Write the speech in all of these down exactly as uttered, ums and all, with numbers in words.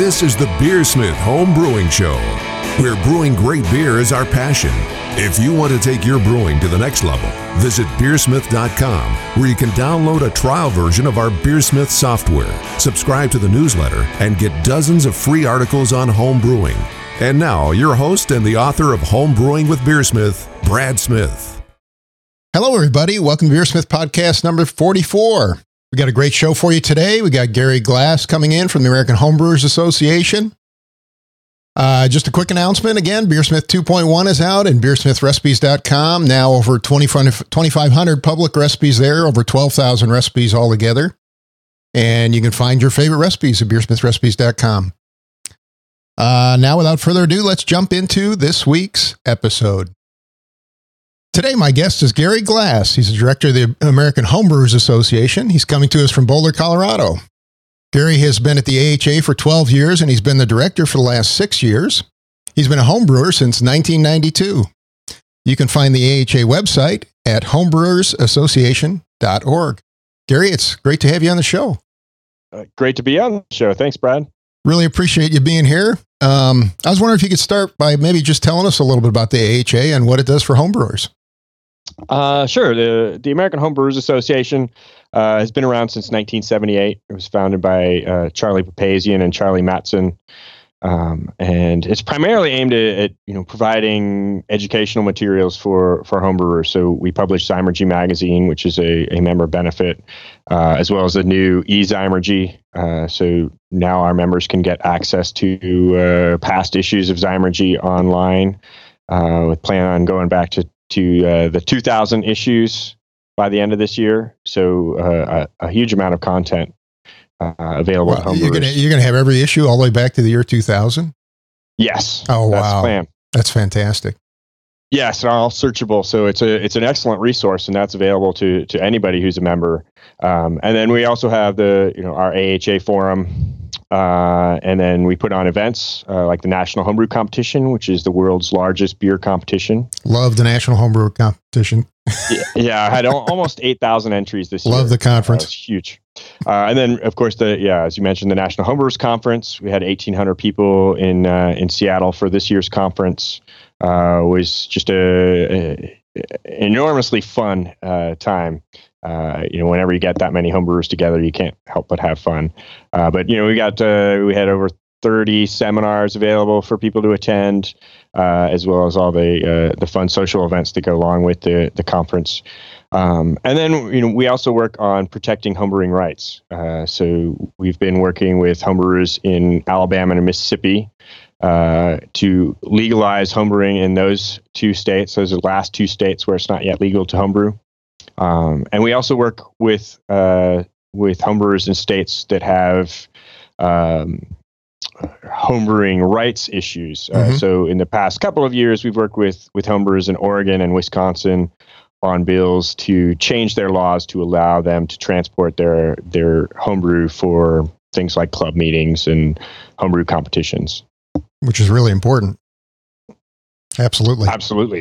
This is the Beersmith Home Brewing Show, where brewing great beer is our passion. If you want to take your brewing to the next level, visit beersmith dot com, where you can download a trial version of our Beersmith software, subscribe to the newsletter, and get dozens of free articles on home brewing. And now, your host and the author of Home Brewing with Beersmith, Brad Smith. Hello, everybody. Welcome to Beersmith Podcast number forty-four. We got a great show for you today. We got Gary Glass coming in from the American Homebrewers Association. Uh, just a quick announcement. Again, Beersmith two point one is out and beersmith recipes dot com. Now over twenty-five hundred public recipes there, over twelve thousand recipes altogether. And you can find your favorite recipes at beersmith recipes dot com. Uh, now, without further ado, let's jump into this week's episode. Today, my guest is Gary Glass. He's the director of the American Homebrewers Association. He's coming to us from Boulder, Colorado. Gary has been at the A H A for twelve years, and he's been the director for the last six years. He's been a homebrewer since nineteen ninety-two. You can find the A H A website at homebrewers association dot org. Gary, it's great to have you on the show. Uh, great to be on the show. Thanks, Brad. Really appreciate you being here. Um, I was wondering if you could start by maybe just telling us a little bit about the A H A and what it does for homebrewers. Uh, sure. The the American Homebrewers Association uh, has been around since nineteen seventy-eight. It was founded by uh, Charlie Papazian and Charlie Matson, um, and it's primarily aimed at, at you know providing educational materials for for homebrewers. So we publish Zymurgy magazine, which is a, a member benefit, uh, as well as the new eZymurgy. Uh, so now our members can get access to uh, past issues of Zymurgy online. Uh, with plan on going back to to uh, the two thousand issues by the end of this year. So uh, a, a huge amount of content uh, available Well, at homebrewers. You're going you're gonna have every issue all the way back to the year two thousand? Yes. Oh, that's wow. the plan. That's fantastic. Yes, and all searchable. So it's a it's an excellent resource, and that's available to to anybody who's a member. Um, and then we also have the you know our A H A forum. Uh, and then we put on events uh, like the National Homebrew Competition, which is the world's largest beer competition. Love the National Homebrew Competition. yeah, yeah, I had al- almost eight thousand entries this Love year. Love the conference. Uh, it was huge. Uh, and then, of course, the yeah, as you mentioned, the National Homebrewers Conference. We had eighteen hundred people in uh, in Seattle for this year's conference. Uh, it was just a, a enormously fun uh, time. Uh, you know, whenever you get that many homebrewers together, you can't help but have fun. Uh, but you know, we got uh, we had over thirty seminars available for people to attend, uh, as well as all the uh, the fun social events that go along with the the conference. Um, and then you know, we also work on protecting homebrewing rights. Uh, so we've been working with homebrewers in Alabama and Mississippi uh, to legalize homebrewing in those two states. Those are the last two states where it's not yet legal to homebrew. Um, and we also work with uh, with homebrewers in states that have um, homebrewing rights issues. Uh, mm-hmm. So in the past couple of years, we've worked with with homebrewers in Oregon and Wisconsin on bills to change their laws to allow them to transport their their homebrew for things like club meetings and homebrew competitions. Which is really important. Absolutely. Absolutely.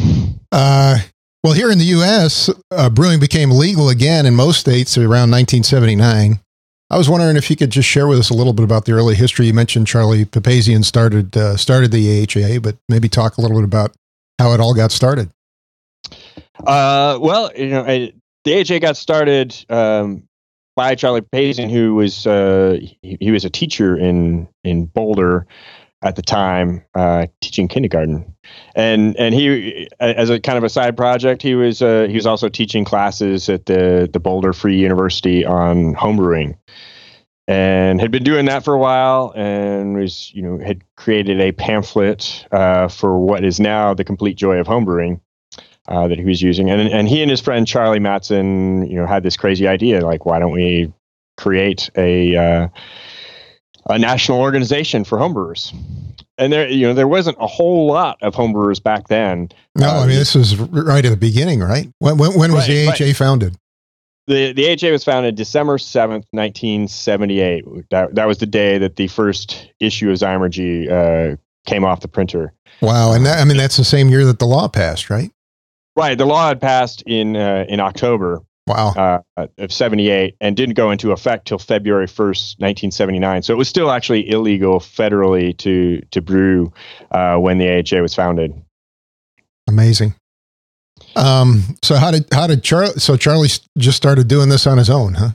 Uh Well, here in the U S, uh, brewing became legal again in most states around nineteen seventy-nine. I was wondering if you could just share with us a little bit about the early history. You mentioned Charlie Papazian started uh, started the A H A, but maybe talk a little bit about how it all got started. Uh, well, you know, I, the A H A got started um, by Charlie Papazian, who was uh, he, he was a teacher in in Boulder at the time, uh, teaching kindergarten, and and he, as a kind of a side project, he was uh, he was also teaching classes at the the Boulder Free University on homebrewing, and had been doing that for a while, and was you know had created a pamphlet uh, for what is now the Complete Joy of Homebrewing uh, that he was using, and and he and his friend Charlie Matson, you know, had this crazy idea, like, why don't we create a uh, a national organization for homebrewers? And there, you know, there wasn't a whole lot of homebrewers back then. No, uh, I mean, this was right at the beginning, right? When when, when was right, the A H A right. founded? The the A H A was founded December seventh, nineteen seventy-eight. That that was the day that the first issue of Zymurgy uh, came off the printer. Wow, and that, I mean, that's the same year that the law passed, right? Right. The law had passed in uh, in October. Wow. Uh, of seventy-eight, and didn't go into effect till February first, nineteen seventy-nine. So it was still actually illegal federally to to brew uh, when the A H A was founded. Amazing. Um, so how did how did Charlie? So Charlie just started doing this on his own, huh?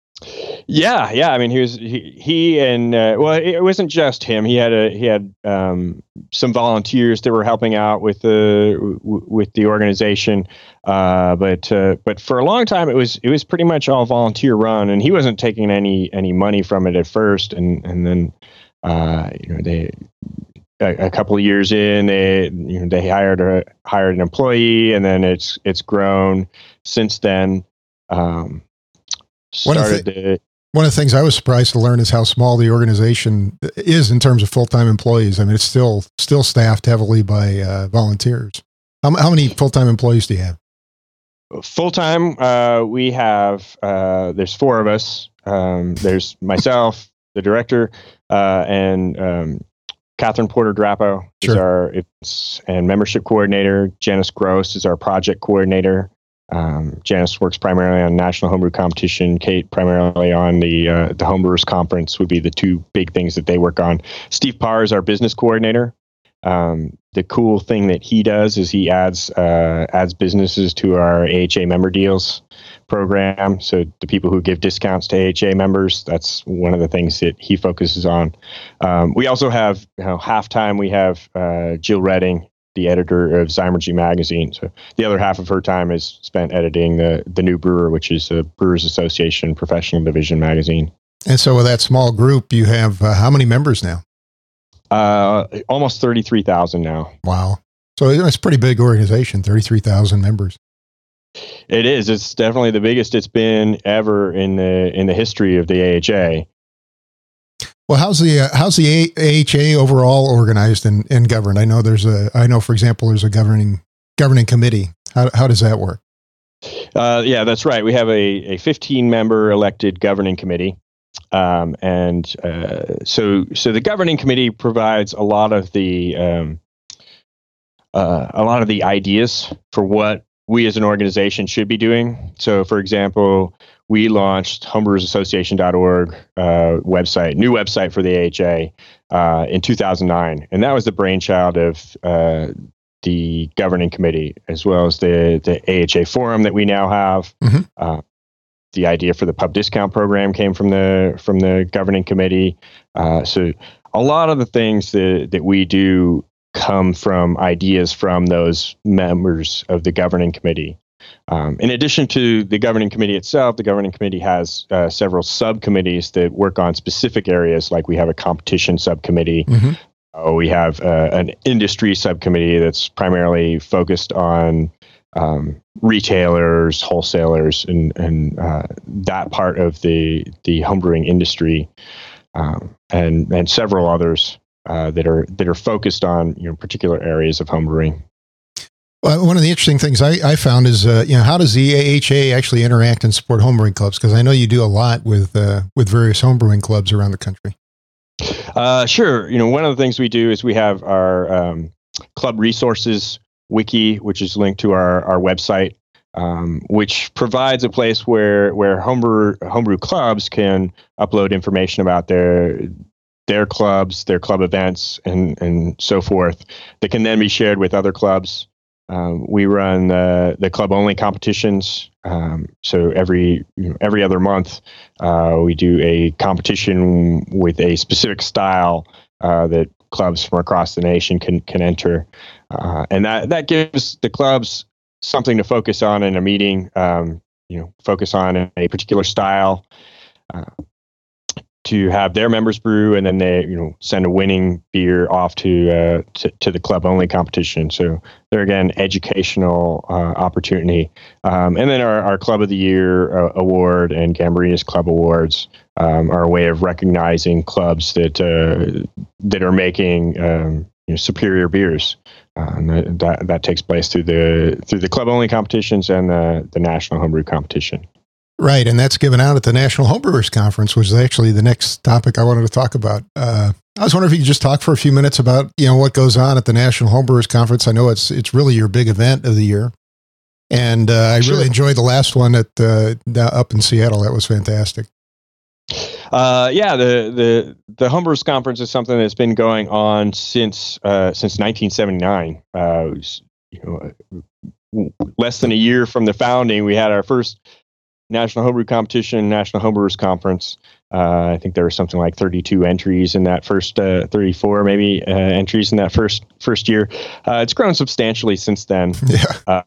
Yeah, yeah. I mean, he was he, he and uh, well, it wasn't just him. He had a he had um, some volunteers that were helping out with the w- with the organization. Uh, but uh, but for a long time, it was it was pretty much all volunteer run, and he wasn't taking any any money from it at first, and and then uh, you know they. A, a couple of years in, they you know they hired a hired an employee, and then it's it's grown since then. Um, one, of the, the, one of the things I was surprised to learn is how small the organization is in terms of full time employees. I mean, it's still still staffed heavily by uh, volunteers. How, how many full time employees do you have? Full time, uh, we have uh, there's four of us. Um, there's myself, the director, uh, and um, Catherine Porter Drapo sure. is our events and membership coordinator. Janice Gross is our project coordinator. Um, Janice works primarily on National Homebrew Competition. Kate primarily on the uh, the Homebrewers Conference would be the two big things that they work on. Steve Parr is our business coordinator. Um, the cool thing that he does is he adds uh, adds businesses to our A H A member deals program. So the people who give discounts to A H A members, that's one of the things that he focuses on. Um, we also have, you know, halftime, we have uh, Jill Redding, the editor of Zymurgy magazine. So the other half of her time is spent editing the the New Brewer, which is a Brewers Association professional division magazine. And so with that small group, you have uh, how many members now? Uh, almost thirty-three thousand now. Wow. So it's a pretty big organization, thirty-three thousand members. It is. It's definitely the biggest it's been ever in the in the history of the A H A. Well, how's the uh, how's the A H A overall organized and, and governed? I know there's a I know for example there's a governing governing committee. How how does that work? Uh, yeah, that's right. We have a a fifteen member elected governing committee. Um, and uh, so, so the governing committee provides a lot of the um, uh, a lot of the ideas for what we as an organization should be doing. So, for example, we launched homebrewers association dot org uh, website, new website for the A H A uh, in two thousand nine, and that was the brainchild of uh, the governing committee, as well as the the A H A forum that we now have. Mm-hmm. Uh, The idea for the pub discount program came from the from the governing committee. Uh, so a lot of the things that, that we do come from ideas from those members of the governing committee. Um, in addition to the governing committee itself, the governing committee has uh, several subcommittees that work on specific areas. Like we have a competition subcommittee. Mm-hmm. Uh, we have uh, an industry subcommittee that's primarily focused on Um, retailers, wholesalers, and and uh, that part of the the homebrewing industry, um, and and several others uh, that are that are focused on, you know, particular areas of homebrewing. Well, one of the interesting things I, I found is, uh, you know, how does the A H A actually interact and support homebrewing clubs? Because I know you do a lot with uh, with various homebrewing clubs around the country. Uh, sure. You know, one of the things we do is we have our um, club resources wiki, which is linked to our, our website, um, which provides a place where where homebrew homebrew clubs can upload information about their their clubs, their club events, and and so forth, that can then be shared with other clubs. Um, we run the the club only competitions, um, so every you know, every other month uh, we do a competition with a specific style uh, that clubs from across the nation can can enter. Uh, and that, that gives the clubs something to focus on in a meeting, um, you know, focus on a particular style uh, to have their members brew, and then they, you know, send a winning beer off to uh, to, to the club only competition. So they're, again, educational uh, opportunity. Um, and then our, our Club of the Year uh, award and Gambrinus Club Awards um, are a way of recognizing clubs that uh, that are making um, you know, superior beers. Uh, and that, that that takes place through the through the club only competitions and the the national homebrew competition. Right, and that's given out at the National Homebrewers Conference, which is actually the next topic I wanted to talk about. Uh, I was wondering if you could just talk for a few minutes about, you know, what goes on at the National Homebrewers Conference. I know it's it's really your big event of the year, And uh, I Sure. really enjoyed the last one at uh, up in Seattle. That was fantastic. Uh, yeah, the the the Homebrewers Conference is something that's been going on since uh, since nineteen seventy-nine. Uh, it was, you know, less than a year from the founding, we had our first National Homebrew Competition, National Homebrewers Conference. Uh, I think there were something like thirty-two entries in that first, uh, thirty-four maybe uh, entries in that first first year. Uh, it's grown substantially since then. Yeah. Uh,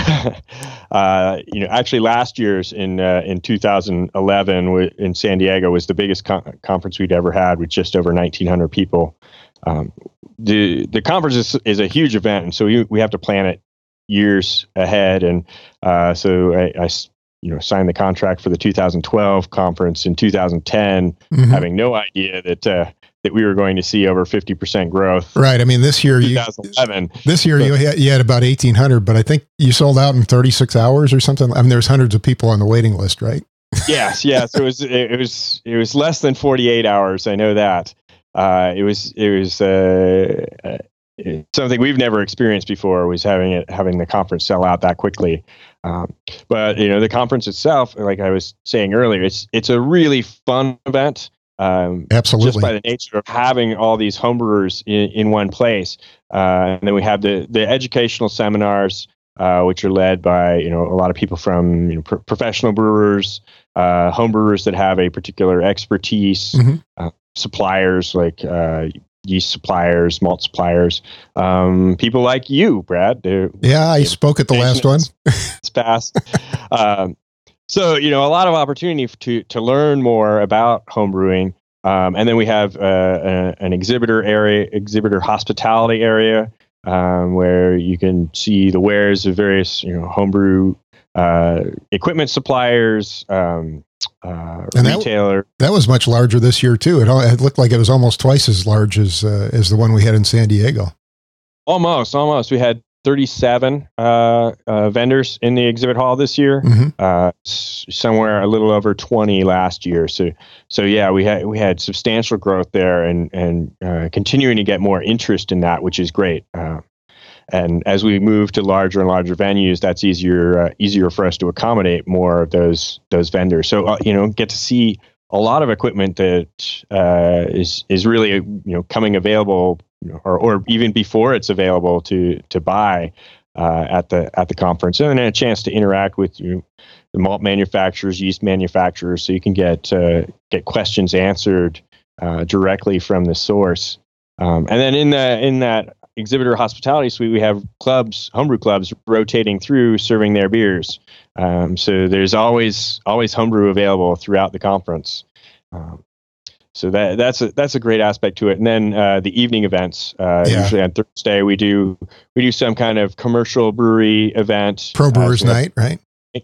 uh, you know, actually, last year's in uh, in two thousand eleven w- in San Diego was the biggest con- conference we'd ever had, with just over nineteen hundred people. Um, the the conference is, is a huge event, and so we we have to plan it years ahead. And uh, so I, I, you know, signed the contract for the two thousand twelve conference in two thousand ten, Mhm. having no idea that uh, that we were going to see over fifty percent growth. Right. I mean, this year you twenty eleven. this year you had, you had about eighteen hundred, but I think you sold out in thirty-six hours or something. I mean, there's hundreds of people on the waiting list, right? Yes, yes. It was it was it was less than forty-eight hours. I know that. Uh, it was it was uh, uh, something we've never experienced before, was having it having the conference sell out that quickly. Um, but you know, the conference itself, like I was saying earlier, it's it's a really fun event. Um, Absolutely. Just by the nature of having all these homebrewers in, in one place. Uh, and then we have the, the educational seminars, uh, which are led by, you know, a lot of people from, you know, pro- professional brewers, uh, homebrewers that have a particular expertise, Mhm. uh, suppliers like uh, yeast suppliers, malt suppliers, um, people like you, Brad. They're, Yeah, I you know, spoke at the last one. It's past. um, So, you know, a lot of opportunity to to learn more about homebrewing. Um, and then we have uh, a, an exhibitor area, exhibitor hospitality area, um, where you can see the wares of various, you know, homebrew uh, equipment suppliers, um, uh, And that- retailer. That was much larger this year too. It, al- it looked like it was almost twice as large as uh, as the one we had in San Diego. Almost, almost. We had thirty-seven uh, uh, vendors in the exhibit hall this year. Mhm. Uh, s- somewhere a little over twenty last year. So, so yeah, we had we had substantial growth there, and and uh, continuing to get more interest in that, which is great. Uh, and as we move to larger and larger venues, that's easier uh, easier for us to accommodate more of those those vendors. So, uh, you know, get to see a lot of equipment that uh, is is really, you know, coming available, you know, or or even before it's available to to buy uh, at the at the conference, and then a chance to interact with, you know, the malt manufacturers, yeast manufacturers, so you can get uh, get questions answered uh, directly from the source. Um, and then in the in that exhibitor hospitality suite, we have clubs, homebrew clubs, rotating through, serving their beers. Um, so there's always always homebrew available throughout the conference. Um, so that that's a that's a great aspect to it. And then uh, the evening events. Uh, Yeah. Usually on Thursday we do we do some kind of commercial brewery event. Pro Uh, Brewers so that's- Night, right?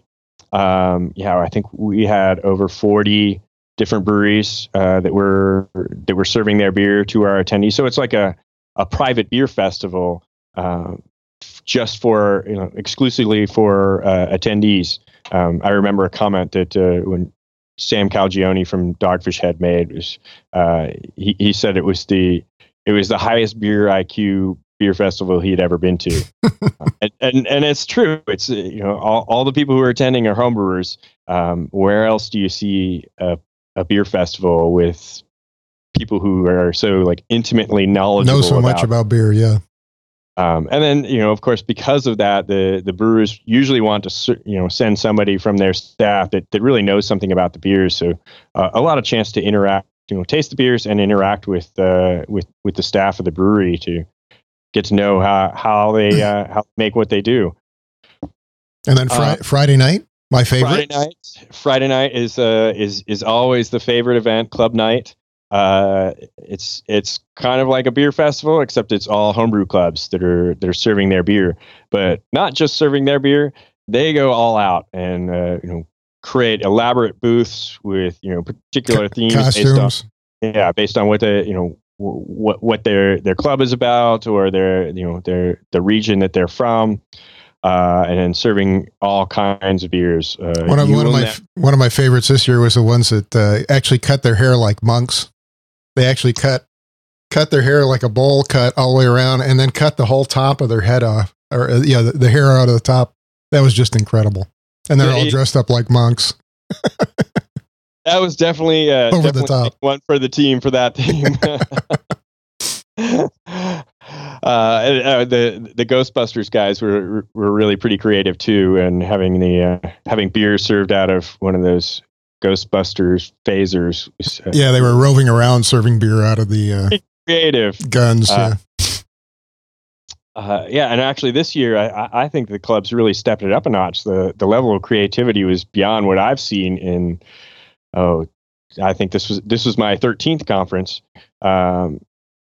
Um, yeah, I think we had over forty different breweries uh, that were that were serving their beer to our attendees. So it's like a a private beer festival, uh, just for, you know, exclusively for uh, attendees. Um, I remember a comment that uh, when Sam Calgione from Dogfish Head made was uh, he he said it was the it was the highest beer I Q beer festival he had ever been to, and, and and it's true. It's uh, you know, all, all the people who are attending are homebrewers. Um, where else do you see a a beer festival with people who are so like intimately knowledgeable Know so much about about beer, yeah. um, and then, you know, of course, because of that, the the brewers usually want to ser- you know send somebody from their staff that, that really knows something about the beers. So uh, a lot of chance to interact, you know, taste the beers and interact with uh, with with the staff of the brewery to get to know how how they uh, how they make what they do. And then fri- Uh, Friday night, my favorite. Friday night, Friday night is uh is is always the favorite event, club night. Uh, it's it's kind of like a beer festival, except it's all homebrew clubs that are that are serving their beer, but not just serving their beer. They go all out and uh, you know create elaborate booths with, you know, particular themes based on, Costumes. yeah, based on what the you know w- what what their their club is about, or their you know their the region that they're from. Uh, and then serving all kinds of beers. Uh, One of you one of will my ne- one of my favorites this year was the ones that uh, actually cut their hair like monks. They actually cut cut their hair like a bowl cut all the way around, and then cut the whole top of their head off, or uh, yeah, the, the hair out of the top That was just incredible. And they're Yeah, all it- dressed up like monks. That was definitely uh, Over the definitely top. one for the team for that team. uh, and, uh, the the Ghostbusters guys were were really pretty creative too, and having the uh, having beer served out of one of those Ghostbusters phasers. Was, uh, Yeah, they were roving around serving beer out of the uh, creative. guns. Uh, yeah. Uh, yeah, and actually this year, I- I, I think the club's really stepped it up a notch. The the level of creativity was beyond what I've seen in. Oh, I think this was this was my thirteenth conference. Um,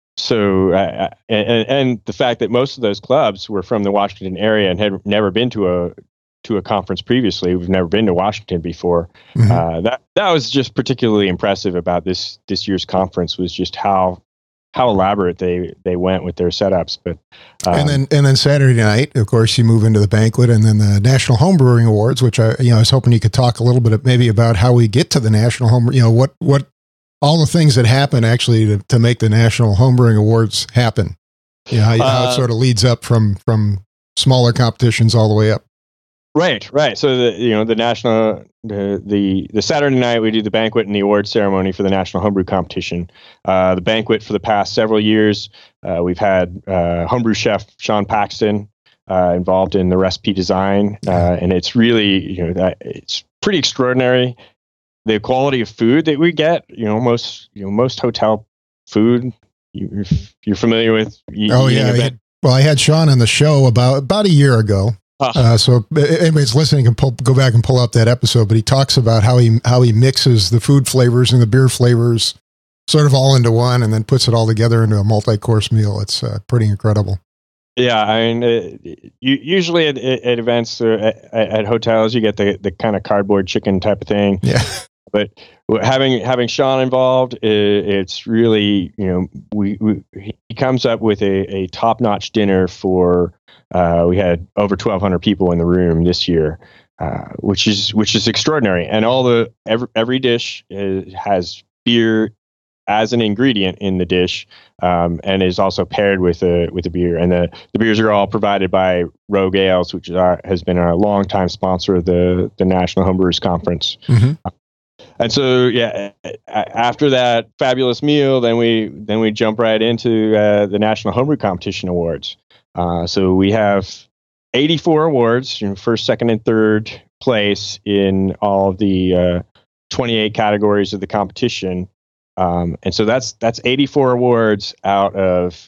so, uh, and and the fact that most of those clubs were from the Washington area and had never been to a to a conference previously. We've never been to Washington before. Mhm. Uh, that that was just particularly impressive about this this year's conference was just how how elaborate they they went with their setups. But um, and then and then Saturday night, of course, you move into the banquet, and then the National Homebrewing Awards, which I you know I was hoping you could talk a little bit maybe about how we get to the National Home. You know what what all the things that happen actually to, to make the National Homebrewing Awards happen. You know, how, how it Uh, sort of leads up from from smaller competitions all the way up. Right, right. So the you know the national the the the Saturday night we do the banquet and the award ceremony for the National Homebrew Competition. Uh, the banquet for the past several years, uh, we've had uh, homebrew chef Sean Paxton uh, involved in the recipe design, uh, and it's really you know that it's pretty extraordinary the quality of food that we get. You know most you know most hotel food you, you're familiar with. e- Oh eating yeah, a I bit- had- well, I had Sean on the show about about a year ago. Ah. Uh, so if anybody's listening can pull, go back and pull up that episode. But he talks about how he how he mixes the food flavors and the beer flavors sort of all into one, and then puts it all together into a multi-course meal. It's uh, pretty incredible. Yeah, I mean, uh, you, usually at, at events or at, at hotels, you get the, the kind of cardboard chicken type of thing. Yeah. But having having Sean involved, i- it's really you know we, we he comes up with a, a top notch dinner for. Uh, we had over twelve hundred people in the room this year, uh, which is which is extraordinary. And all the every every dish is, has beer as an ingredient in the dish, um, and is also paired with a with a beer. And the, the beers are all provided by Rogue Ales, which is our, has been a longtime sponsor of the the National Homebrewers Conference. Mhm. And so, yeah, a- after that fabulous meal, then we then we jump right into uh, the National Homebrew Competition Awards. Uh, so we have eighty-four awards, you know, first, second, and third place in all of the uh, twenty-eight categories of the competition. Um, and so that's that's eighty-four awards out of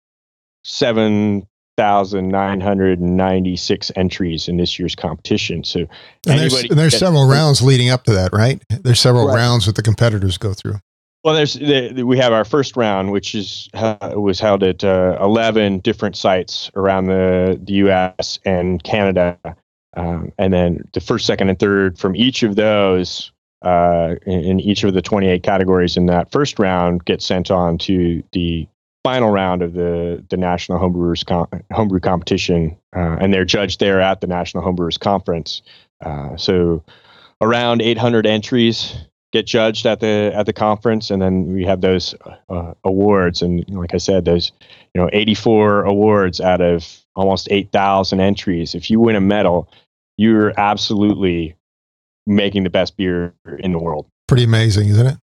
seven thousand nine hundred ninety-six entries in this year's competition. So And there's, anybody and there's can- several rounds leading up to that, right? There's several Right. rounds that the competitors go through. Well, there's the, we have our first round, which is uh, was held at uh, eleven different sites around the, the U S and Canada, um, and then the first, second, and third from each of those uh, in, in each of the twenty-eight categories in that first round get sent on to the final round of the the National Homebrewers Com- Homebrew Competition, uh, and they're judged there at the National Homebrewers Conference. Uh, so around eight hundred entries get judged at the at the conference, and then we have those uh, awards. And like I said, those you know eighty-four awards out of almost eight thousand entries. If you win a medal, you're absolutely making the best beer in the world. Pretty amazing, isn't it?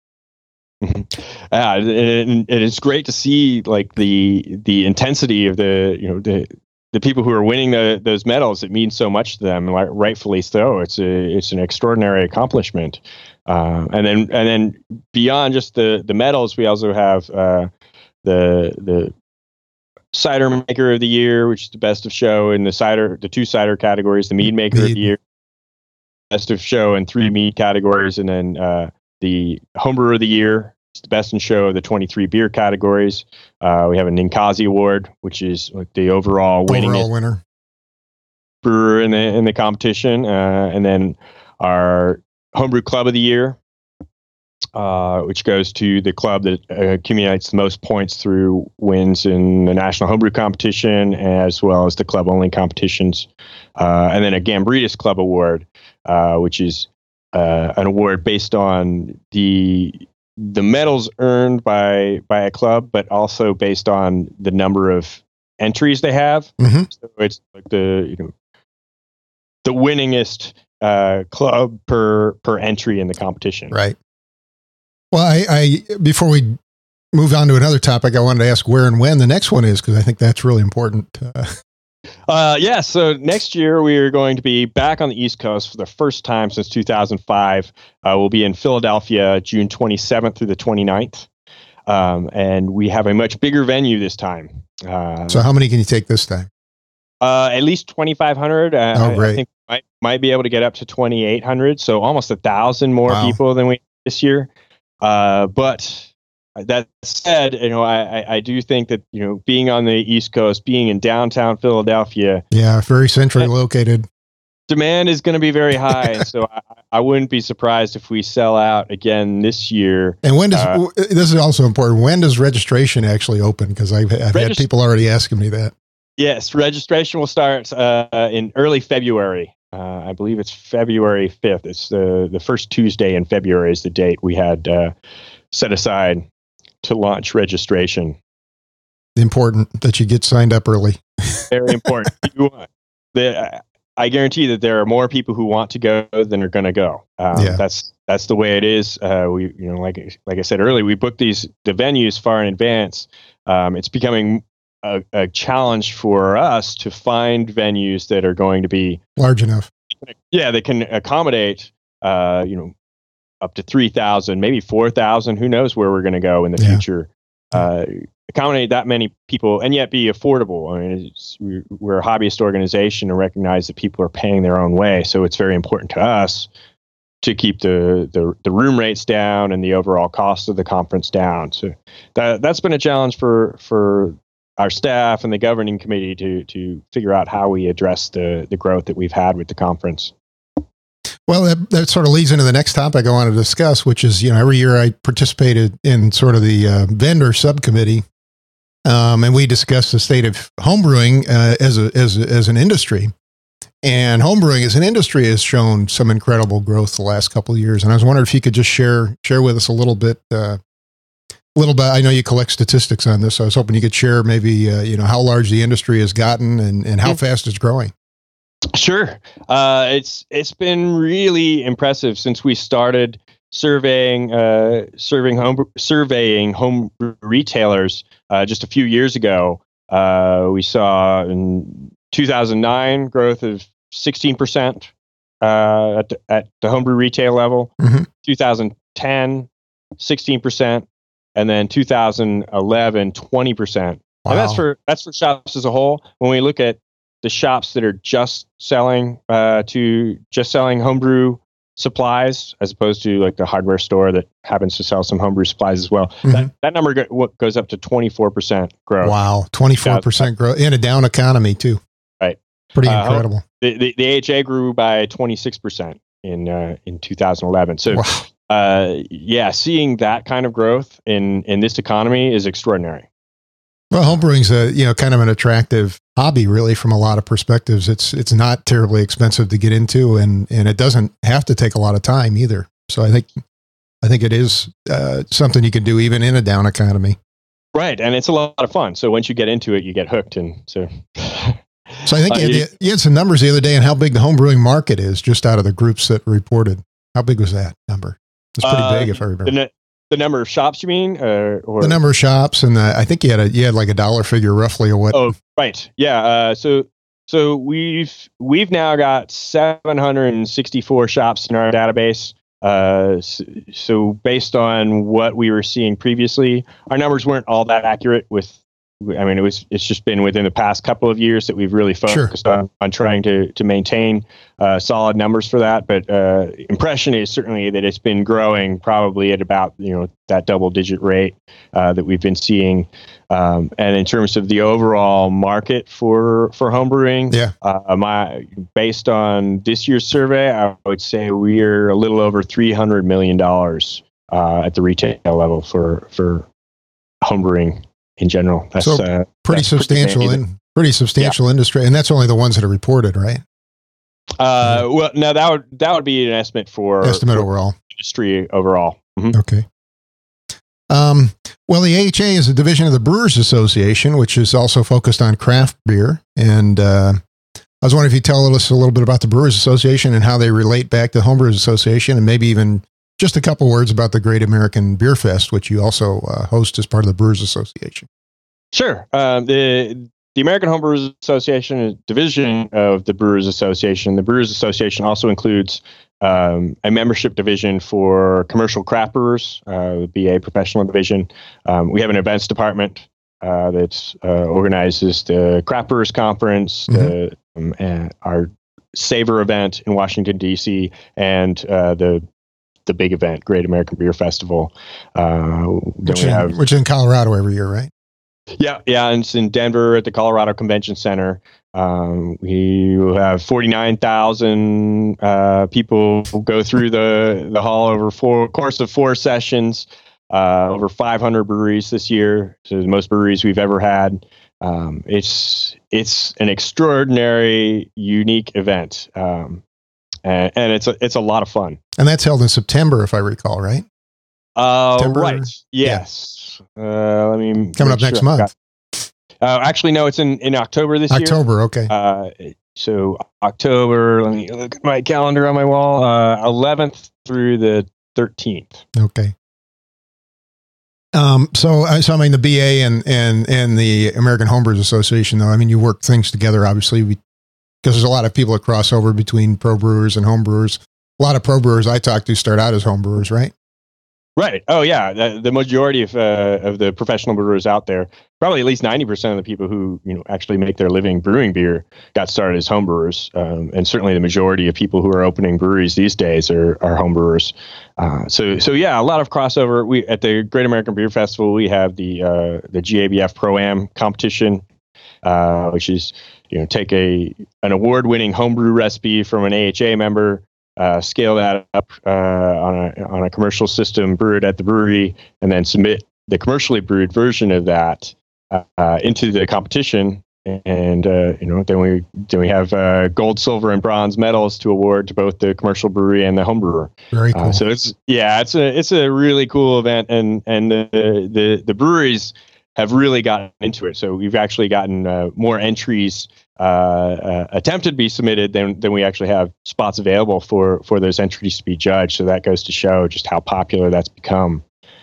Yeah, and, and it's great to see like the the intensity of the you know the the people who are winning the, those medals. It means so much to them, and rightfully so. It's a it's an extraordinary accomplishment. Uh, and then and then beyond just the the medals, we also have uh, the the cider maker of the year, which is the best of show in the cider the two cider categories, the mead maker of Mead. the year, best of show in three mead categories, and then uh, the homebrewer of the year. It's the best in show of the twenty-three beer categories. Uh, we have a Ninkasi Award, which is like the overall winning Overall winner. brewer in the in the competition, uh, and then our homebrew club of the year, uh, which goes to the club that uh, accumulates the most points through wins in the national homebrew competition, as well as the club only competitions, uh, and then a Gambrinus Club Award, uh, which is uh, an award based on the the medals earned by by a club, but also based on the number of entries they have. Mhm. So it's like the you know the winningest uh, club per per entry in the competition. Right. Well, I, I before we move on to another topic, I wanted to ask where and when the next one is, because I think that's really important. Uh, Uh, yeah, so next year we are going to be back on the East Coast for the first time since two thousand five. Uh, we'll be in Philadelphia, June twenty-seventh through the twenty-ninth. Um, and we have a much bigger venue this time. Uh, so how many can you take this time? Uh, at least twenty-five hundred. Uh, oh, great. I, I think we might, might be able to get up to twenty-eight hundred. So almost a thousand more wow. people than we this year. Uh, but that said, you know, I, I do think that, you know, being on the East Coast, being in downtown Philadelphia. Yeah, very centrally located. Demand is going to be very high. So I, I wouldn't be surprised if we sell out again this year. And when does, uh, this is also important, when does registration actually open? Because I've, I've regist- had people already asking me that. Yes, registration will start uh, in early February. Uh, I believe it's February fifth. It's the, the first Tuesday in February is the date we had uh, set aside to launch registration. Important that you get signed up early. Very important. You, the, I guarantee that there are more people who want to go than are going to go. Um, yeah. That's that's the way it is. Uh, we, you know, like like I said earlier, we booked these the venues far in advance. Um, it's becoming a, a challenge for us to find venues that are going to be large enough. Yeah, they can accommodate. Uh, you know. Up to three thousand, maybe four thousand. Who knows where we're going to go in the yeah. future? Uh, accommodate that many people and yet be affordable. I mean, it's, we're a hobbyist organization and recognize that people are paying their own way. So it's very important to us to keep the, the, the room rates down and the overall cost of the conference down. So that, that's been a challenge for, for our staff and the governing committee to, to figure out how we address the, the growth that we've had with the conference. Well, that, that sort of leads into the next topic I want to discuss, which is, you know, every year I participated in sort of the uh, vendor subcommittee, um, and we discussed the state of homebrewing uh, as a as a, as an industry. And homebrewing as an industry has shown some incredible growth the last couple of years. And I was wondering if you could just share share with us a little bit, uh, a little bit. I know you collect statistics on this, so I was hoping you could share maybe uh, you know how large the industry has gotten and, and how mm-hmm. fast it's growing. Sure. Uh, it's it's been really impressive since we started surveying uh, serving home surveying home retailers uh, just a few years ago. Uh, we saw in two thousand nine growth of sixteen percent uh, at the, at the homebrew retail level. Mm-hmm. two thousand ten, sixteen percent, and then two thousand eleven, twenty percent. Wow. And that's for that's for shops as a whole. When we look at the shops that are just selling uh, to just selling homebrew supplies, as opposed to like the hardware store that happens to sell some homebrew supplies as well. Mm-hmm. That that number go, goes up to twenty-four percent growth. Wow, twenty-four percent growth in a down economy too. Right, pretty uh, incredible. The, the the A H A grew by twenty-six percent in uh, in two thousand eleven. So, wow. uh, yeah, seeing that kind of growth in in this economy is extraordinary. Well, homebrewing's a you know kind of an attractive hobby, really, from a lot of perspectives. It's it's not terribly expensive to get into, and and it doesn't have to take a lot of time either. So I think I think it is uh, something you can do even in a down economy. Right, and it's a lot of fun. So once you get into it, you get hooked, and so. So I think uh, you, had, you had some numbers the other day on how big the homebrewing market is, just out of the groups that reported. How big was that number? It's pretty uh, big, if I remember. The, the number of shops, you mean? Uh, or the number of shops, and the, I think you had a you had like a dollar figure roughly, or what? Oh, right, yeah. Uh, so so we've we've now got seven hundred sixty-four shops in our database. Uh, so, so based on what we were seeing previously, our numbers weren't all that accurate. With, I mean, it was it's just been within the past couple of years that we've really focused sure. on, on trying to to maintain uh, solid numbers for that. But uh, impression is certainly that it's been growing probably at about you know that double digit rate uh, that we've been seeing. Um, and in terms of the overall market for for homebrewing, yeah, uh, my based on this year's survey, I would say we're a little over three hundred million dollars uh, at the retail level for for homebrewing in general. That's so uh, pretty that's substantial pretty in pretty substantial yeah. industry, and that's only the ones that are reported, right? Uh, well, no, that would that would be an estimate for estimate for overall industry overall. Mm-hmm. Okay. Um, well, the A H A is a division of the Brewers Association, which is also focused on craft beer. And uh, I was wondering if you tell us a little bit about the Brewers Association and how they relate back to the Homebrewers Association, and maybe even just a couple words about the Great American Beer Fest, which you also uh, host as part of the Brewers Association. Sure. Um, the the American Homebrewers Association is a division of the Brewers Association. The Brewers Association also includes um, a membership division for commercial craft brewers, uh, the B A professional division. Um, we have an events department uh, that uh, organizes the Craft Brewers Conference, mm-hmm. the Um, and our Savor event in Washington, D C, and uh, the the big event, Great American Beer Festival. Uh, which, we in, have, which is in Colorado every year, right? Yeah, yeah, and it's in Denver at the Colorado Convention Center. Um, we will have forty-nine thousand uh, people go through the, the hall over four course of four sessions, uh, over five hundred breweries this year, so the most breweries we've ever had. Um, it's it's an extraordinary, unique event, um, and, and it's a it's a lot of fun. And that's held in September, if I recall, right? Uh, September? Right. Yes. Yeah. Uh, let me coming up next sure month. Uh, actually, no, it's in, in October this October, year. Okay. Uh, so October. Let me look at my calendar on my wall. Uh, eleventh through the thirteenth. Okay. Um, so, so I mean, the B A and, and, and the American Homebrewers Association, though, I mean, you work things together, obviously, because there's a lot of people that cross over between pro brewers and home brewers. A lot of pro brewers I talk to start out as home brewers, right? Right. Oh, yeah. The, the majority of uh, of the professional brewers out there, probably at least ninety percent of the people who you know actually make their living brewing beer, got started as home brewers, um, and certainly the majority of people who are opening breweries these days are are home brewers. Uh, so so yeah, a lot of crossover. We at the Great American Beer Festival, we have the uh, the G A B F Pro-Am competition, uh, which is you know take a an award winning homebrew recipe from an A H A member. Uh, scale that up uh, on a on a commercial system, brew it at the brewery, and then submit the commercially brewed version of that uh, into the competition. And uh, you know, then we then we have uh, gold, silver, and bronze medals to award to both the commercial brewery and the home brewer. Very cool. Uh, so it's yeah, it's a it's a really cool event, and and the the the breweries have really gotten into it. So we've actually gotten uh, more entries uh, uh, attempted to be submitted than than we actually have spots available for for those entries to be judged. So that goes to show just how popular that's become.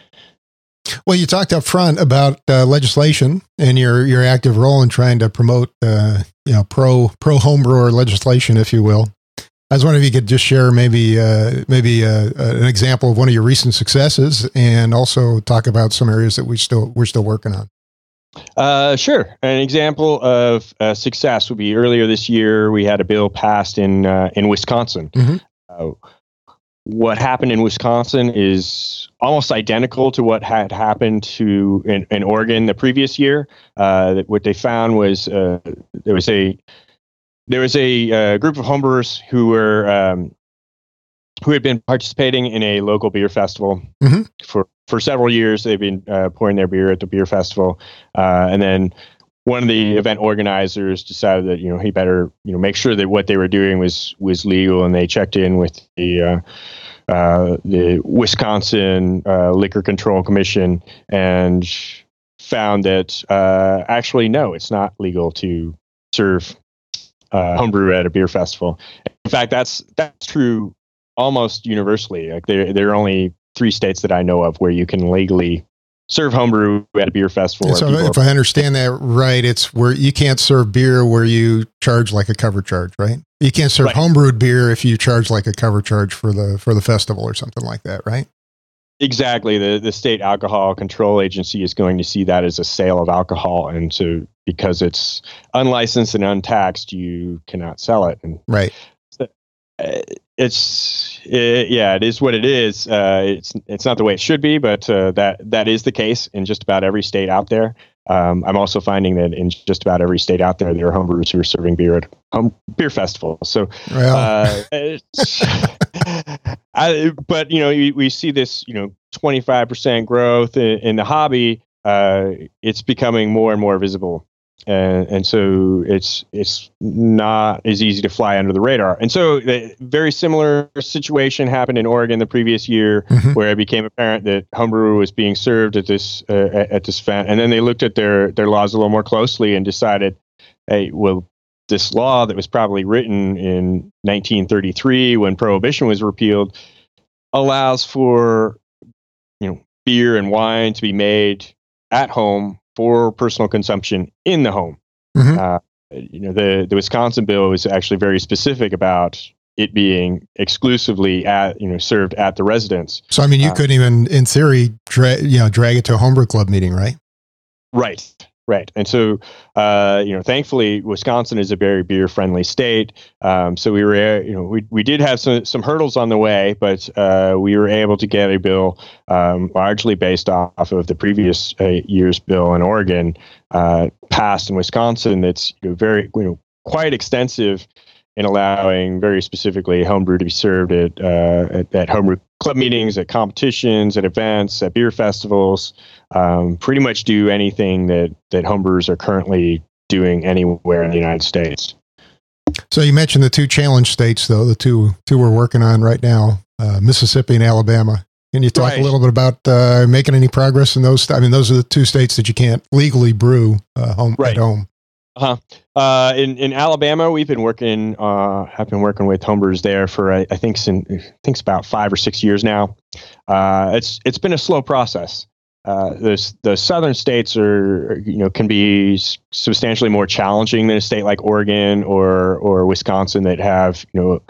Well, you talked up front about uh, legislation and your your active role in trying to promote uh, you know pro pro homebrewer legislation, if you will. I was wondering if you could just share maybe uh, maybe uh, an example of one of your recent successes, and also talk about some areas that we still we're still working on. Uh, sure. An example of uh, success would be earlier this year we had a bill passed in uh, in Wisconsin. Mm-hmm. Uh, what happened in Wisconsin is almost identical to what had happened to in, in Oregon the previous year. Uh, what they found was uh, there was a There was a uh, group of homebrewers who were um, who had been participating in a local beer festival mm-hmm. for, for several years. They've been uh, pouring their beer at the beer festival, uh, and then one of the event organizers decided that you know he better you know make sure that what they were doing was was legal, and they checked in with the uh, uh, the Wisconsin uh, Liquor Control Commission and found that uh, actually no, it's not legal to serve Uh, homebrew at a beer festival. In fact, that's that's true almost universally. Like there, there are only three states that I know of where you can legally serve homebrew at a beer festival. So, if I understand that right, it's where you can't serve beer where you charge like a cover charge, right? You can't serve right. homebrewed beer if you charge like a cover charge for the for the festival or something like that, right? Exactly. The the state alcohol control agency is going to see that as a sale of alcohol, and so because it's unlicensed and untaxed, you cannot sell it. And right. So, uh, it's it, yeah, it is what it is. Uh, it's it's not the way it should be, but uh, that that is the case in just about every state out there. Um, I'm also finding that in just about every state out there, there are homebrewers who are serving beer at home beer festivals. So, well. uh, it's, I, but you know, we, we see this, you know, twenty-five percent growth in, in the hobby. Uh, it's becoming more and more visible, and and so it's it's not as easy to fly under the radar. And so, a very similar situation happened in Oregon the previous year, mm-hmm. where it became apparent that homebrew was being served at this uh, at this event, and then they looked at their their laws a little more closely and decided, hey, well, this law that was probably written in nineteen thirty-three when Prohibition was repealed allows for, you know, beer and wine to be made at home for personal consumption in the home. Mm-hmm. Uh, you know, the the Wisconsin bill was actually very specific about it being exclusively at, you know, served at the residence. So, I mean, you uh, couldn't even, in theory, dra- you know, drag it to a homebrew club meeting, right? Right. Right. And so, uh, you know, thankfully, Wisconsin is a very beer friendly state. Um, so we were, you know, we, we did have some, some hurdles on the way, but uh, we were able to get a bill um, largely based off of the previous uh, year's bill in Oregon uh, passed in Wisconsin. That's, you know, very, you know, quite extensive in allowing very specifically homebrew to be served at, uh, at, at homebrew club meetings, at competitions, at events, at beer festivals, um, pretty much do anything that, that homebrewers are currently doing anywhere in the United States. So you mentioned the two challenge states, though, the two two we're working on right now, uh, Mississippi and Alabama. Can you talk Right. a little bit about uh, making any progress in those? I mean, those are the two states that you can't legally brew uh, home Right. at home. Uh-huh. Uh, in, in Alabama, we've been working, uh, have been working with homebrewers there for, I, I think, sin, I think it's about five or six years now. Uh, it's, it's been a slow process. Uh, the, the southern states are, you know, can be s- substantially more challenging than a state like Oregon or, or Wisconsin that have, you know,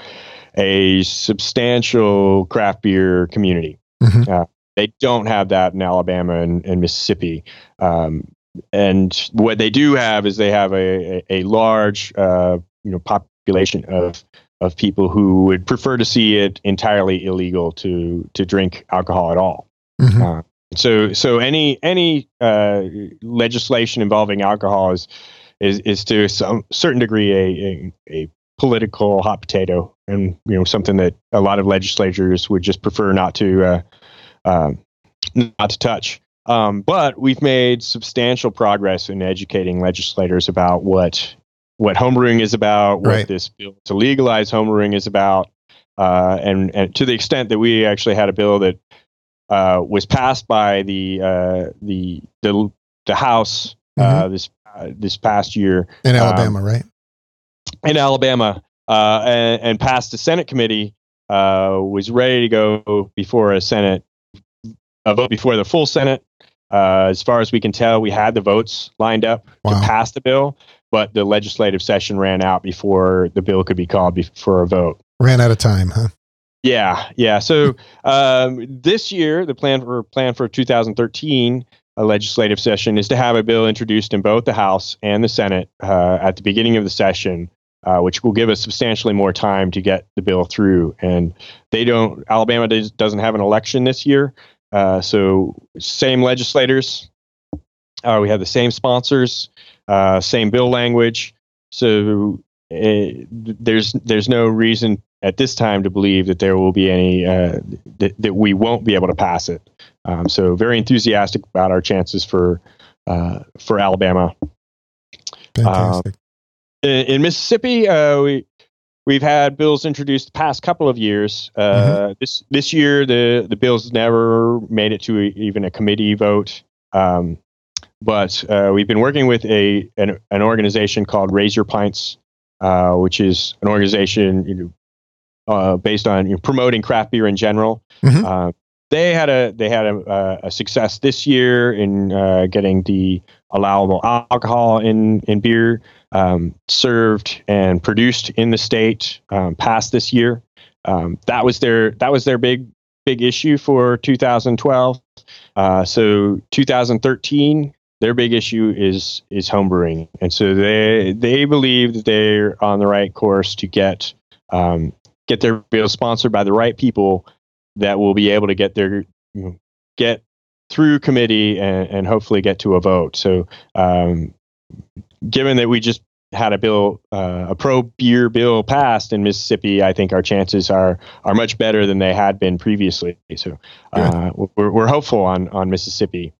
a substantial craft beer community. Mm-hmm. Uh, they don't have that in Alabama and, and Mississippi. Um, And what they do have is they have a, a, a large, uh, you know, population of of people who would prefer to see it entirely illegal to to drink alcohol at all. Mm-hmm. Uh, so so any any uh, legislation involving alcohol is is is to some certain degree a, a a political hot potato, and you know something that a lot of legislatures would just prefer not to uh, uh, not to touch. Um, but we've made substantial progress in educating legislators about what what homebrewing is about, what Right. this bill to legalize homebrewing is about, uh, and and to the extent that we actually had a bill that uh, was passed by the uh, the the the House uh, Mm-hmm. this uh, this past year In um, Alabama, right? in Alabama, uh, and, and passed the Senate committee, uh, was ready to go before a Senate a vote before the full Senate. Uh, as far as we can tell, we had the votes lined up Wow. to pass the bill, but the legislative session ran out before the bill could be called be- for a vote. Ran out of time, huh? Yeah, yeah. So um, this year, the plan for plan for two thousand thirteen a legislative session is to have a bill introduced in both the House and the Senate uh, at the beginning of the session, uh, which will give us substantially more time to get the bill through. And they don't. Alabama does, doesn't have an election this year. Uh, so same legislators, uh, we have the same sponsors, uh, same bill language. So uh, there's there's no reason at this time to believe that there will be any uh, that, that we won't be able to pass it. Um, so very enthusiastic about our chances for uh, for Alabama. Fantastic. Um, in, in Mississippi, uh, we. We've had bills introduced the past couple of years. Uh, mm-hmm. This this year, the the bills never made it to a, even a committee vote. Um, but uh, we've been working with a an, an organization called Raise Your Pints, uh, which is an organization you know, uh, based on you know, promoting craft beer in general. Mm-hmm. Uh, they had a they had a, a success this year in uh, getting the allowable alcohol in in beer um, served and produced in the state um, passed this year. Um, that was their that was their big big issue for two thousand twelve. Uh, so two thousand thirteen, their big issue is is homebrewing, and so they they believe that they're on the right course to get um, get their bill sponsored by the right people that will be able to get their you know, get through committee and, and hopefully get to a vote. So, um, given that we just had a bill, uh, a pro beer bill passed in Mississippi, I think our chances are are much better than they had been previously. So, uh, we're we're hopeful on on Mississippi.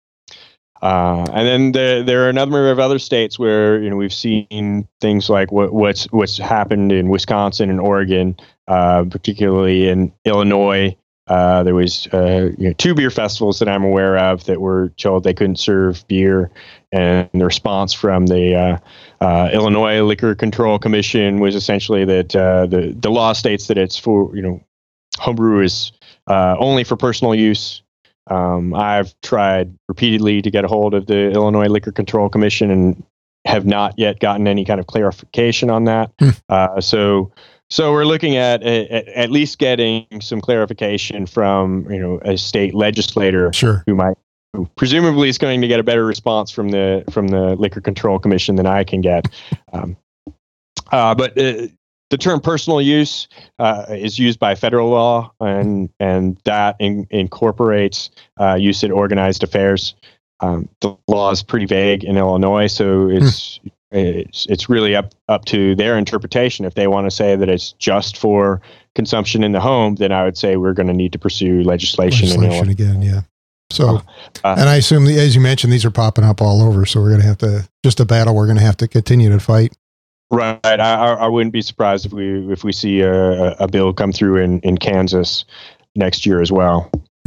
Uh, and then there there are a number of other states where you know we've seen things like what what's what's happened in Wisconsin and Oregon, uh, particularly in Illinois. Uh, there was uh, you know, two beer festivals that I'm aware of that were told they couldn't serve beer and the response from the uh, uh, Illinois Liquor Control Commission was essentially that uh, the the law states that it's for, you know, homebrew is uh, only for personal use. Um, I've tried repeatedly to get a hold of the Illinois Liquor Control Commission and have not yet gotten any kind of clarification on that. Hmm. Uh, so. So we're looking at, at at least getting some clarification from, you know, a state legislator Sure. who might who presumably is going to get a better response from the from the Liquor Control Commission than I can get. Um, uh, but uh, the term personal use uh, is used by federal law, and and that in, incorporates uh, use in organized affairs. Um, the law is pretty vague in Illinois, so it's. Hmm. It's it's really up up to their interpretation. If they want to say that it's just for consumption in the home, then I would say we're going to need to pursue legislation. Legislation again, yeah. So, uh, and I assume, the, as you mentioned, these are popping up all over. So we're going to have to, just a battle we're going to have to continue to fight. Right. I, I wouldn't be surprised if we if we see a, a bill come through in, in Kansas next year as well.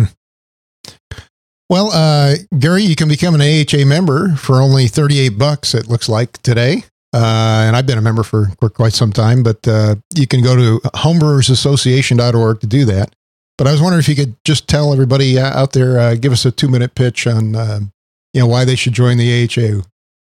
Well, uh, Gary, you can become an A H A member for only thirty-eight bucks, it looks like, today. Uh, and I've been a member for, for quite some time, but uh, you can go to homebrewers association dot org to do that. But I was wondering if you could just tell everybody out there, uh, give us a two-minute pitch on, uh, you know, why they should join the A H A.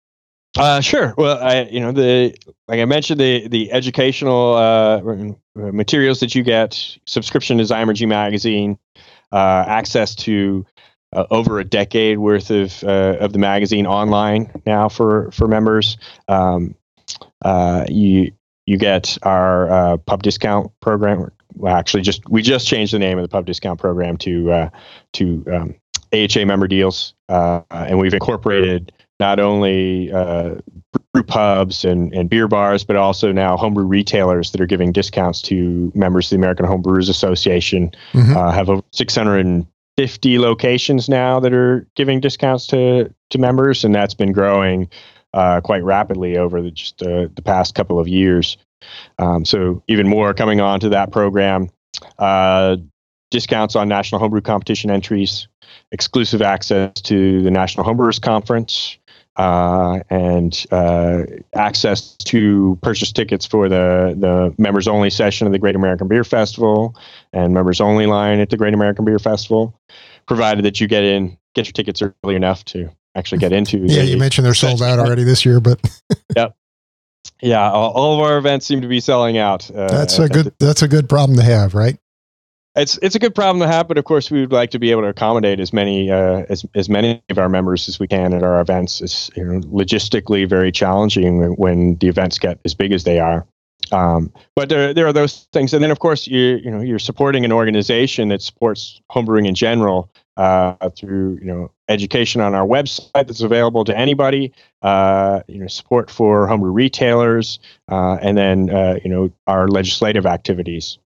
Uh, sure. Well, I, you know, the like I mentioned, the the educational uh, materials that you get, subscription to Zymurgy magazine, uh, access to Uh, over a decade worth of uh, of the magazine online now for for members. Um, uh, you you get our uh, pub discount program. Well, actually, just we just changed the name of the pub discount program to uh, to um, A H A member deals, uh, and we've incorporated not only uh, brew pubs and, and beer bars, but also now homebrew retailers that are giving discounts to members of the American Homebrewers Association. Mm-hmm. Uh, have over six hundred fifty locations now that are giving discounts to, to members, and that's been growing uh, quite rapidly over the, just uh, the past couple of years. Um, so even more coming on to that program, uh, discounts on National Homebrew Competition entries, exclusive access to the National Homebrewers Conference, uh, and uh, access to purchase tickets for the, the members-only session of the Great American Beer Festival and members-only line at the Great American Beer Festival, provided that you get in, get your tickets early enough to actually get into. Yeah, you mentioned they're sold out already this year, but yep, yeah, all, all of our events seem to be selling out. Uh, that's a good. The, that's a good problem to have, right? It's it's a good problem to have, but of course we would like to be able to accommodate as many uh, as as many of our members as we can at our events. It's, you know, logistically very challenging when, when the events get as big as they are. Um, but there there are those things, and then of course you you know you're supporting an organization that supports homebrewing in general uh, through you know education on our website that's available to anybody. Uh, you know support for homebrew retailers, uh, and then uh, you know our legislative activities.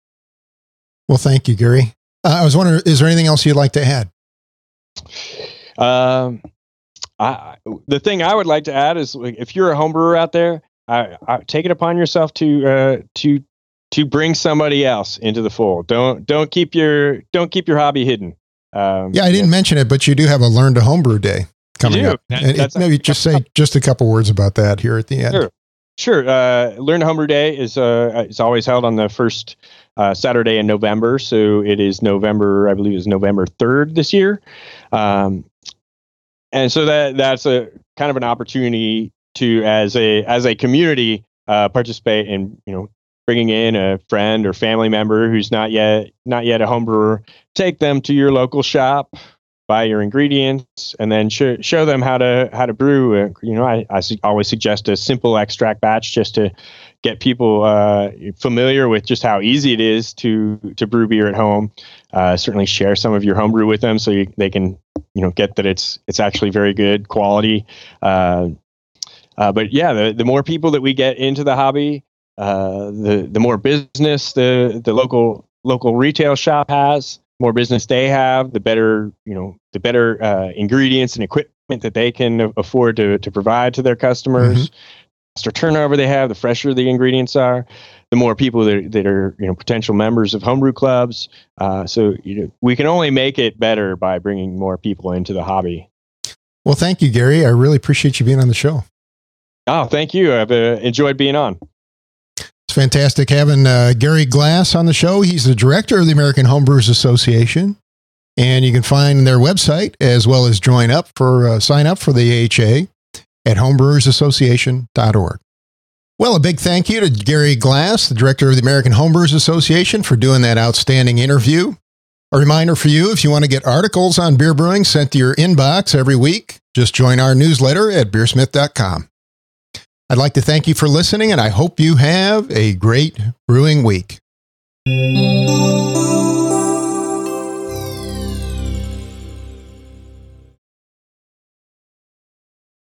Well, thank you, Gary. Uh, I was wondering, is there anything else you'd like to add? Um, I, the thing I would like to add is, like, if you're a homebrewer out there, I, I take it upon yourself to uh, to to bring somebody else into the fold. Don't don't keep your don't keep your hobby hidden. Um, yeah, I didn't yeah. mention it, but you do have a Learn to Homebrew Day coming up. That, and it, maybe just say just a couple words about that here at the end. Sure, sure. Uh, Learn to Homebrew Day is uh, is always held on the first Uh, Saturday in November, so it is November, I believe, is November third this year, um, and so that that's a kind of an opportunity to, as a as a community, uh, participate in you know bringing in a friend or family member who's not yet not yet a homebrewer, take them to your local shop, buy your ingredients, and then sh- show them how to how to brew. Uh, you know, I, I su- always suggest a simple extract batch just to get people uh, familiar with just how easy it is to to brew beer at home. Uh, certainly share some of your homebrew with them so you, they can you know get that it's it's actually very good quality. Uh, uh, but yeah, the the more people that we get into the hobby, uh, the the more business the the local local retail shop has. More business they have, the better you know the better uh, ingredients and equipment that they can afford to to provide to their customers. Mm-hmm. Faster turnover they have, the fresher the ingredients are, the more people that, that are you know potential members of homebrew clubs. Uh, so you know we can only make it better by bringing more people into the hobby. Well, thank you, Gary. I really appreciate you being on the show. Oh, thank you. I've uh, enjoyed being on. It's fantastic having uh, Gary Glass on the show. He's the director of the American Homebrewers Association, and you can find their website as well as join up for uh, sign up for the A H A at homebrewers association dot org. Well, a big thank you to Gary Glass, the director of the American Homebrewers Association, for doing that outstanding interview. A reminder for you, if you want to get articles on beer brewing sent to your inbox every week, just join our newsletter at beersmith dot com. I'd like to thank you for listening, and I hope you have a great brewing week.